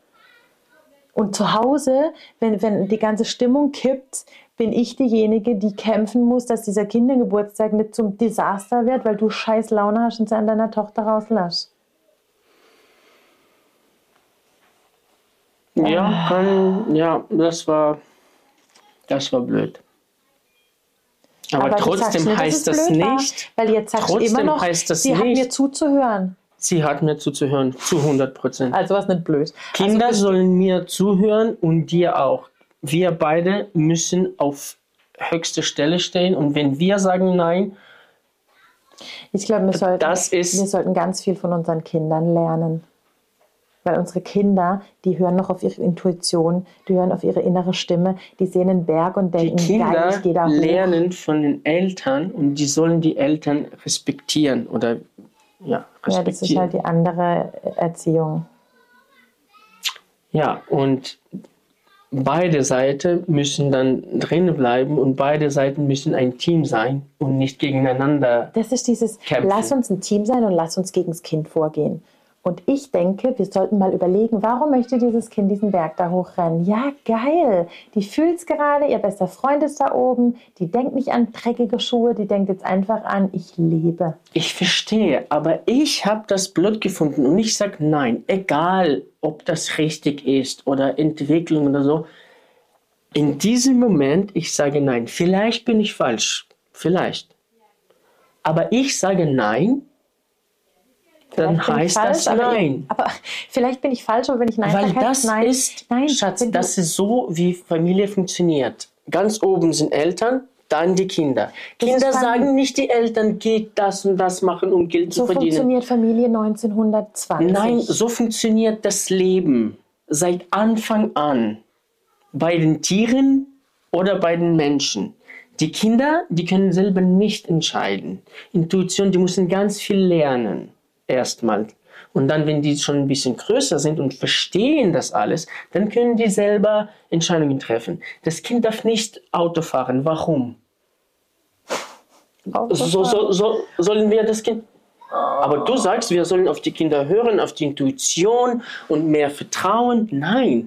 Und zu Hause, wenn die ganze Stimmung kippt, bin ich diejenige, die kämpfen muss, dass dieser Kindergeburtstag nicht zum Desaster wird, weil du scheiß Laune hast und sie an deiner Tochter rauslässt. Ja, das war blöd. Aber du sagst trotzdem nicht, dass heißt es das blöd war, nicht, weil jetzt sagst du trotzdem immer noch, heißt das sie hat nicht- mir zuzuhören. sie hat mir zuzuhören, zu 100%. Also was nicht blöd. Kinder Also, sollen mir zuhören und dir auch. Wir beide müssen auf höchste Stelle stehen und wenn wir sagen nein, ich glaube, wir ist- sollten ganz viel von unseren Kindern lernen. Weil unsere Kinder, die hören noch auf ihre Intuition, die hören auf ihre innere Stimme, die sehen einen Berg und die denken, geil, Kinder ich gehe da hoch. lernen von den Eltern und die sollen die Eltern respektieren oder Ja, das ist respektieren. halt die andere Erziehung. Ja, und beide Seiten müssen dann drin bleiben und beide Seiten müssen ein Team sein und nicht gegeneinander. Das ist dieses, Kämpfen. lass uns ein Team sein und lass uns gegen das Kind vorgehen. Und ich denke, wir sollten mal überlegen, warum möchte dieses Kind diesen Berg da hochrennen? Ja, geil. Die fühlt es gerade, ihr bester Freund ist da oben, die denkt nicht an dreckige Schuhe, die denkt jetzt einfach an, ich lebe. Ich verstehe, aber ich habe das blöd gefunden und ich sage nein, egal ob das richtig ist oder Entwicklung oder so. In diesem Moment, ich sage nein. Vielleicht bin ich falsch, vielleicht. Aber ich sage nein. dann heißt das nein. Aber vielleicht bin ich falsch, aber wenn ich nein sage, heißt nein. Nein, Schatz, das ist so, wie Familie funktioniert. Ganz oben sind Eltern, dann die Kinder. Kinder sagen nicht, die Eltern geht das und das machen, um Geld zu verdienen. So funktioniert Familie 1920. Nein, so funktioniert das Leben seit Anfang an. Bei den Tieren oder bei den Menschen. Die Kinder, die können selber nicht entscheiden. Intuition, die müssen ganz viel lernen. Erstmal. Und dann, wenn die schon ein bisschen größer sind und verstehen das alles, dann können die selber Entscheidungen treffen. Das Kind darf nicht Auto fahren. Warum? Sollen wir das Kind... Aber du sagst, wir sollen auf die Kinder hören, auf die Intuition und mehr vertrauen. Nein.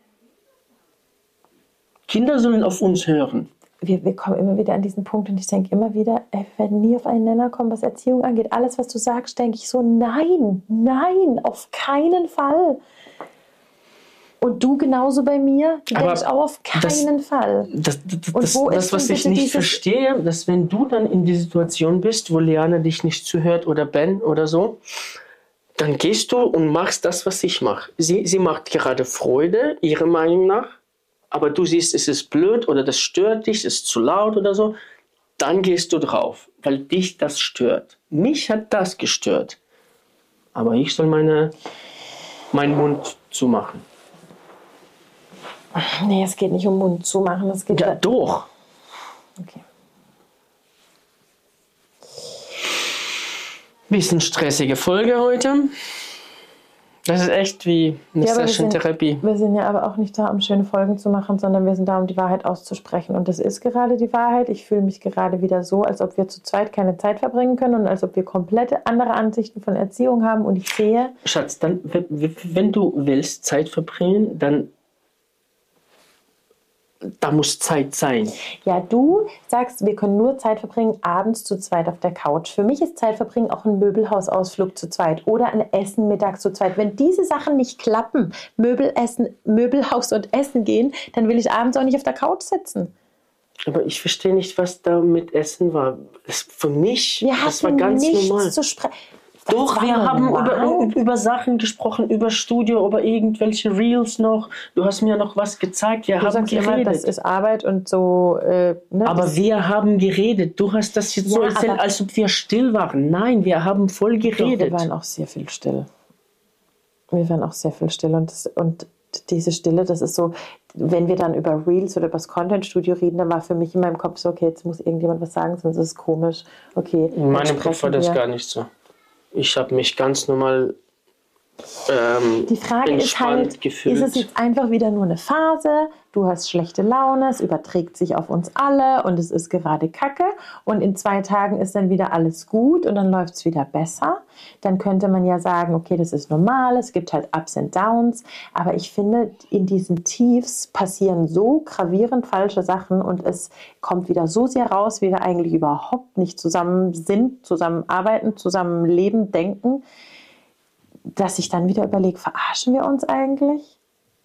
Kinder sollen auf uns hören. Wir kommen immer wieder an diesen Punkt und ich denke immer wieder, wir werden nie auf einen Nenner kommen, was Erziehung angeht. Alles, was du sagst, denke ich so, nein, auf keinen Fall. Und du genauso bei mir, du denkst auch auf keinen Fall. Das, was ich nicht verstehe, dass wenn du dann in die Situation bist, wo Liana dich nicht zuhört oder Ben oder so, dann gehst du und machst das, was ich mache. Sie macht gerade Freude, ihrer Meinung nach, aber du siehst, es ist blöd oder das stört dich, es ist zu laut oder so, dann gehst du drauf, weil dich das stört. Mich hat das gestört. Aber ich soll meinen Mund zumachen. Nee, es geht nicht um Mund zumachen. Es geht ja, doch. Okay. Bisschen stressige Folge heute. Das ist echt wie eine Session-Therapie. Wir sind ja aber auch nicht da, um schöne Folgen zu machen, sondern wir sind da, um die Wahrheit auszusprechen. Und das ist gerade die Wahrheit. Ich fühle mich gerade wieder so, als ob wir zu zweit keine Zeit verbringen können und als ob wir komplette andere Ansichten von Erziehung haben. Und ich sehe... Schatz, dann, wenn du willst Zeit verbringen, dann da muss Zeit sein. Ja, du sagst, wir können nur Zeit verbringen abends zu zweit auf der Couch. Für mich ist Zeit verbringen auch ein Möbelhausausflug zu zweit oder ein Essen mittags zu zweit. Wenn diese Sachen nicht klappen, Möbelhaus und Essen gehen, dann will ich abends auch nicht auf der Couch sitzen. Aber ich verstehe nicht, was da mit Essen war. Für mich, das war ganz normal. Doch, wir haben über Sachen gesprochen, über Studio, über irgendwelche Reels noch. Du hast mir noch was gezeigt. Wir haben geredet. Immer, das ist Arbeit und so. Aber wir haben geredet. Du hast das jetzt so erzählt, als ob wir still waren. Nein, wir haben voll geredet. Doch, wir waren auch sehr viel still. Und diese Stille, das ist so, wenn wir dann über Reels oder über das Content-Studio reden, dann war für mich in meinem Kopf so, okay, jetzt muss irgendjemand was sagen, sonst ist es komisch. Okay, in meinem Kopf war das gar nicht so. Ich habe mich ganz normal die Frage ist halt, gefühlt. Ist es jetzt einfach wieder nur eine Phase? Du hast schlechte Laune, es überträgt sich auf uns alle und es ist gerade Kacke und in 2 Tagen ist dann wieder alles gut und dann läuft es wieder besser. Dann könnte man ja sagen, okay, das ist normal, es gibt halt Ups und Downs, aber ich finde, in diesen Tiefs passieren so gravierend falsche Sachen und es kommt wieder so sehr raus, wie wir eigentlich überhaupt nicht zusammen sind, zusammen arbeiten, zusammen leben, denken, dass ich dann wieder überlege, verarschen wir uns eigentlich?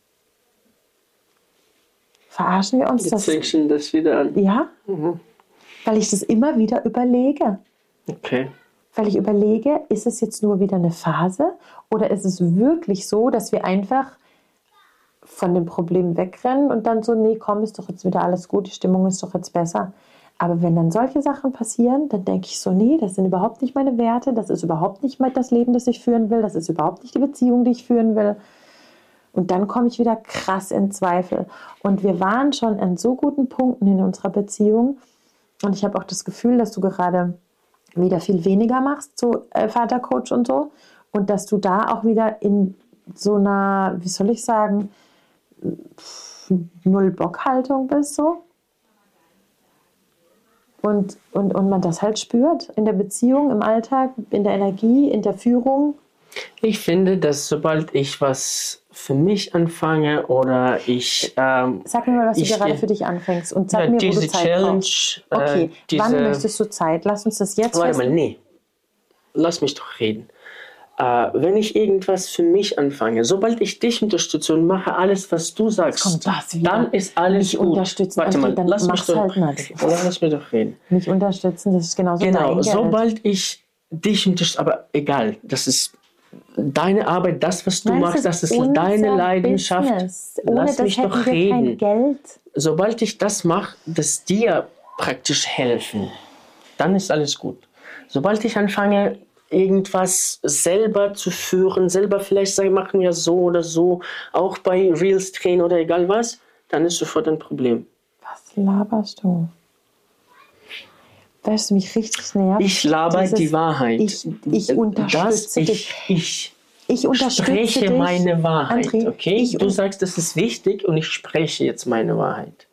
Verarschen wir uns? Jetzt fängst du das wieder an. Ja, weil ich das immer wieder überlege. Okay. Weil ich überlege, ist es jetzt nur wieder eine Phase oder ist es wirklich so, dass wir einfach von dem Problem wegrennen und dann so, nee, komm, ist doch jetzt wieder alles gut, die Stimmung ist doch jetzt besser. Aber wenn dann solche Sachen passieren, dann denke ich so, nee, das sind überhaupt nicht meine Werte, das ist überhaupt nicht das Leben, das ich führen will, das ist überhaupt nicht die Beziehung, die ich führen will. Und dann komme ich wieder krass in Zweifel. Und wir waren schon an so guten Punkten in unserer Beziehung. Und ich habe auch das Gefühl, dass du gerade wieder viel weniger machst, so Vatercoach und so. Und dass du da auch wieder in so einer, wie soll ich sagen, Null-Bock-Haltung bist, so. Und man das halt spürt in der Beziehung, im Alltag, in der Energie, in der Führung. Ich finde, dass sobald ich was für mich anfange oder ich... Sag mir mal, was du gerade für dich anfängst und sag mir, wo du Zeit Challenge, brauchst. Okay, wann möchtest du Zeit? Lass uns das jetzt... Warte mal, nee. Lass mich doch reden. Wenn ich irgendwas für mich anfange, sobald ich dich unterstütze und mache alles, was du sagst, dann ist alles mich gut. Unterstützen. Warte mal, dann lass mich doch reden. Mich unterstützen, das ist genauso Genau, sobald ich dich unterstützen, aber egal, das ist deine Arbeit, das, was du Nein, machst, das ist deine Leidenschaft. Business. Ohne Lass das mich hätten doch wir reden. kein Geld. Sobald ich das mache, das dir praktisch helfen, dann ist alles gut. Sobald ich anfange, irgendwas selber zu führen, selber vielleicht sagen, machen wir so oder so, auch bei Reels drehen oder egal was, dann ist sofort ein Problem. Was laberst du? Weißt du, mich richtig nervt? Ich laber die Wahrheit. Ich unterstütze dich. Ich unterstütze spreche dich, meine Wahrheit, André, okay? Du sagst, das ist wichtig und ich spreche jetzt meine Wahrheit.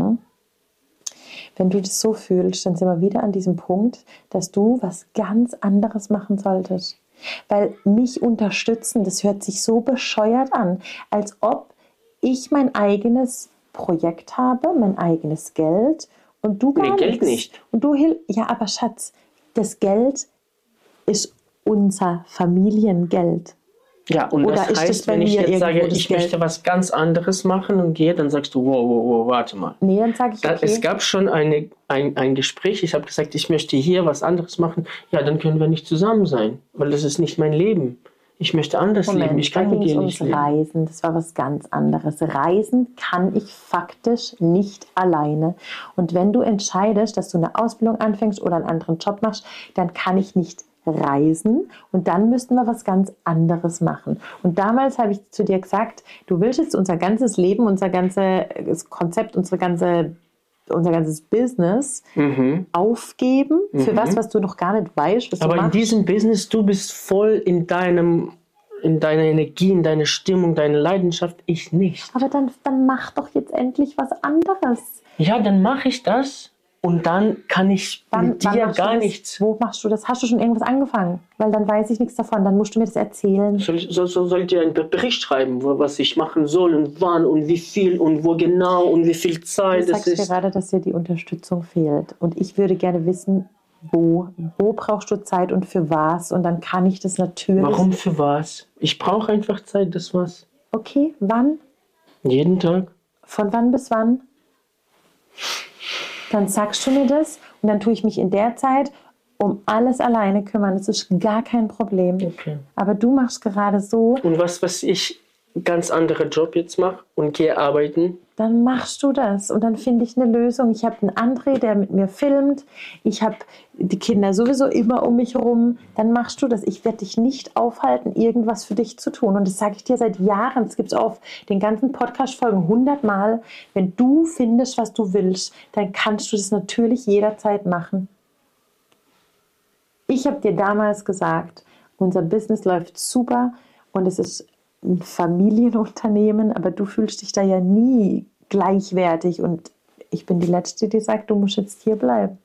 Wenn du das so fühlst, dann sind wir wieder an diesem Punkt, dass du was ganz anderes machen solltest. Weil mich unterstützen, das hört sich so bescheuert an, als ob ich mein eigenes Projekt habe, mein eigenes Geld und du gar Geld nichts. nicht. Und du ja, aber Schatz, das Geld ist unser Familiengeld. Ja, und Oder das ist heißt, das bei wenn ich mir jetzt sage, irgendwo das ich Geld? möchte was ganz anderes machen und gehe, dann sagst du, wow, warte mal. Nee, dann sage ich, okay. Es gab schon ein Gespräch, ich habe gesagt, ich möchte hier was anderes machen. Ja, dann können wir nicht zusammen sein, weil das ist nicht mein Leben. Ich möchte anders leben, ich kann mit dir nicht leben. Reisen, das war was ganz anderes. Reisen kann ich faktisch nicht alleine. Und wenn du entscheidest, dass du eine Ausbildung anfängst oder einen anderen Job machst, dann kann ich nicht reisen und dann müssten wir was ganz anderes machen. Und damals habe ich zu dir gesagt, du willst jetzt unser ganzes Leben, unser ganzes Konzept, unser ganzes Business aufgeben für was du noch gar nicht weißt, was Aber du in machst. diesem Business, du bist voll in deiner Energie, in deiner Stimmung, deiner Leidenschaft, ich nicht. Aber dann mach doch jetzt endlich was anderes. Ja, dann mache ich das und dann kann ich mit dir gar nichts. Wo machst du das? Hast du schon irgendwas angefangen? Weil dann weiß ich nichts davon. Dann musst du mir das erzählen. Soll ich dir einen Bericht schreiben, was ich machen soll und wann und wie viel und wo genau und wie viel Zeit Du das sagst ist? gerade, dass dir die Unterstützung fehlt. Und ich würde gerne wissen, wo brauchst du Zeit und für was? Und dann kann ich das natürlich... Warum für was? Ich brauche einfach Zeit, das war's. Okay, wann? Jeden Tag. Von wann bis wann? Dann sagst du mir das und dann tue ich mich in der Zeit um alles alleine kümmern. Das ist gar kein Problem. Okay. Aber du machst gerade so, Und was ich ganz anderer Job jetzt mache und gehe arbeiten, dann machst du das und dann finde ich eine Lösung. Ich habe einen André, der mit mir filmt. Ich habe die Kinder sowieso immer um mich herum. Dann machst du das. Ich werde dich nicht aufhalten, irgendwas für dich zu tun. Und das sage ich dir seit Jahren. Es gibt es auf den ganzen Podcast-Folgen 100-mal. Wenn du findest, was du willst, dann kannst du das natürlich jederzeit machen. Ich habe dir damals gesagt, unser Business läuft super und es ist ein Familienunternehmen, aber du fühlst dich da ja nie gleichwertig und ich bin die Letzte, die sagt, du musst jetzt hier bleiben.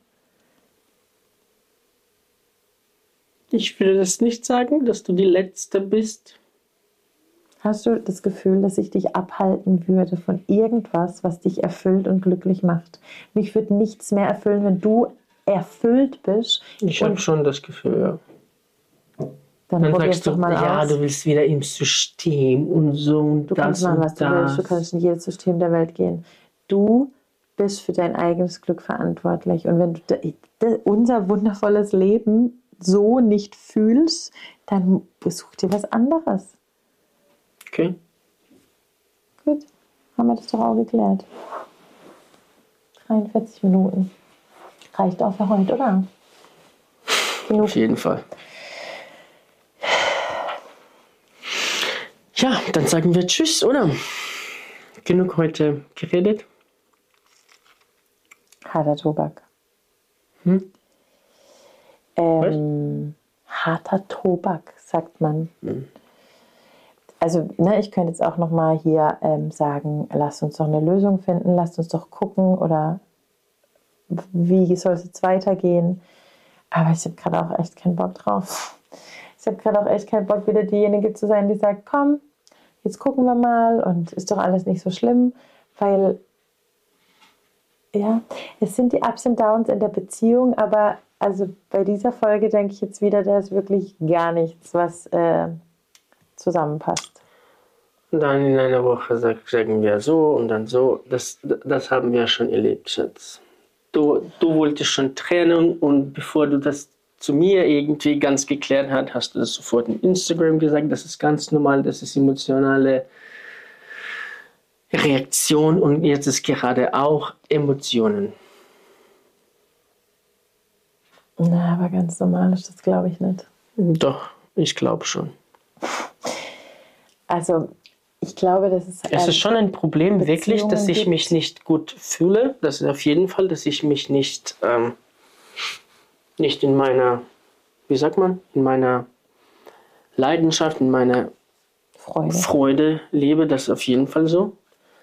ich würde das nicht sagen, dass du die Letzte bist. Hast du das Gefühl, dass ich dich abhalten würde von irgendwas, was dich erfüllt und glücklich macht? Mich würde nichts mehr erfüllen, wenn du erfüllt bist. Ich habe schon das Gefühl, ja. Dann Dann probier's sagst du, doch mal ja, aus. du willst wieder im System und so und Du das kannst machen, und was du willst. Du das. kannst in jedes System der Welt gehen. Du bist für dein eigenes Glück verantwortlich. Und wenn du unser wundervolles Leben so nicht fühlst, dann besuch dir was anderes. Okay. Gut, haben wir das doch auch geklärt. 43 Minuten. Reicht auch für heute, oder? Genug. Auf jeden Fall. Ja, dann sagen wir Tschüss, oder? Genug heute geredet. Harter Tobak. Harter Tobak, sagt man. Also, ich könnte jetzt auch nochmal hier sagen, lasst uns doch eine Lösung finden, lasst uns doch gucken oder wie soll es jetzt weitergehen. Aber ich habe gerade auch echt keinen Bock drauf. Ich habe gerade auch echt keinen Bock, wieder diejenige zu sein, die sagt, komm, jetzt gucken wir mal und ist doch alles nicht so schlimm, weil ja, es sind die Ups und Downs in der Beziehung, aber also bei dieser Folge denke ich jetzt wieder, da ist wirklich gar nichts, was zusammenpasst. Und dann in einer Woche sagen wir so und dann so. Das haben wir schon erlebt, Schatz. Du wolltest schon trennen und bevor du das zu mir irgendwie ganz geklärt hat, hast du das sofort in Instagram gesagt, das ist ganz normal, das ist emotionale Reaktion und jetzt ist gerade auch Emotionen. Na, aber ganz normal ist das, glaube ich, nicht. Doch, ich glaube schon. Also, ich glaube, das ist... Es ist schon ein Problem, wirklich, dass ich mich nicht gut fühle. Das ist auf jeden Fall, dass ich mich nicht in meiner, wie sagt man, in meiner Leidenschaft, in meiner Freude lebe. Das ist auf jeden Fall so.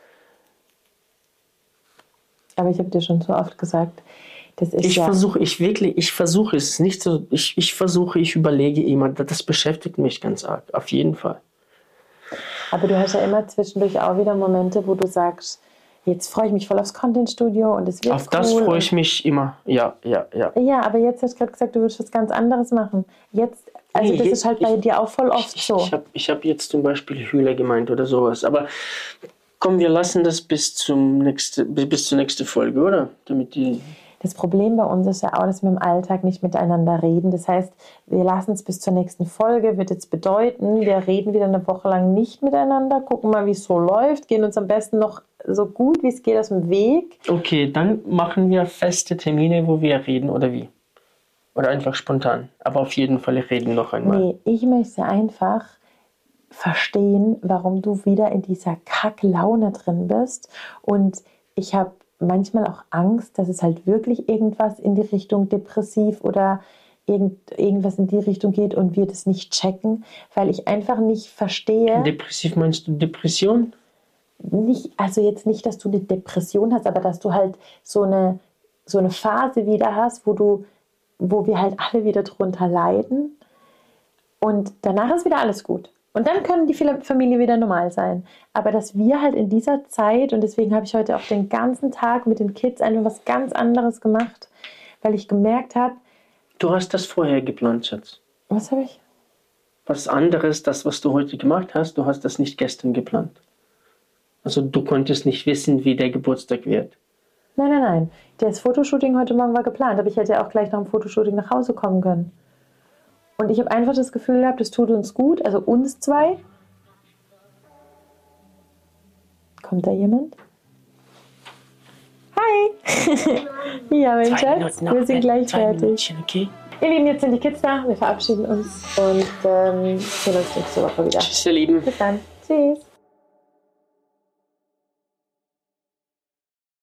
Aber ich habe dir schon so oft gesagt, das ist ich versuche es ist nicht so, ich überlege immer, das beschäftigt mich ganz arg, auf jeden Fall. Aber du hast ja immer zwischendurch auch wieder Momente, wo du sagst, jetzt freue ich mich voll aufs Content-Studio und es wird auf das freue ich mich immer, ja. Ja, aber jetzt hast du gerade gesagt, du würdest was ganz anderes machen. Jetzt, also das ist halt bei dir auch voll oft so. Ich hab jetzt zum Beispiel Hühler gemeint oder sowas, aber komm, wir lassen das bis zur nächsten Folge, oder? Das Problem bei uns ist ja auch, dass wir im Alltag nicht miteinander reden. Das heißt, wir lassen es bis zur nächsten Folge. Wird jetzt bedeuten, wir reden wieder eine Woche lang nicht miteinander, gucken mal, wie es so läuft, gehen uns am besten noch so gut wie es geht aus dem Weg. Okay, dann machen wir feste Termine, wo wir reden, oder wie? Oder einfach spontan. Aber auf jeden Fall reden noch einmal. Nee, ich möchte einfach verstehen, warum du wieder in dieser Kacklaune drin bist. Und ich habe manchmal auch Angst, dass es halt wirklich irgendwas in die Richtung depressiv oder irgendwas in die Richtung geht und wir das nicht checken, weil ich einfach nicht verstehe. Depressiv meinst du Depression? Also jetzt nicht, dass du eine Depression hast, aber dass du halt so eine Phase wieder hast, wo wir halt alle wieder drunter leiden und danach ist wieder alles gut. Und dann können die Familie wieder normal sein. Aber dass wir halt in dieser Zeit, und deswegen habe ich heute auch den ganzen Tag mit den Kids einfach was ganz anderes gemacht, weil ich gemerkt habe... Du hast das vorher geplant, Schatz. Was habe ich? Was anderes, das, was du heute gemacht hast, du hast das nicht gestern geplant. Also du konntest nicht wissen, wie der Geburtstag wird. Nein. Das Fotoshooting heute Morgen war geplant, aber ich hätte ja auch gleich nach dem Fotoshooting nach Hause kommen können. Und ich habe einfach das Gefühl gehabt, es tut uns gut, also uns zwei. Kommt da jemand? Hi! Ja, mein Schatz, wir sind gleich fertig. Okay. Ihr Lieben, jetzt sind die Kids da, wir verabschieden uns und sehen uns nächste Woche wieder. Tschüss, ihr Lieben. Bis dann. Tschüss.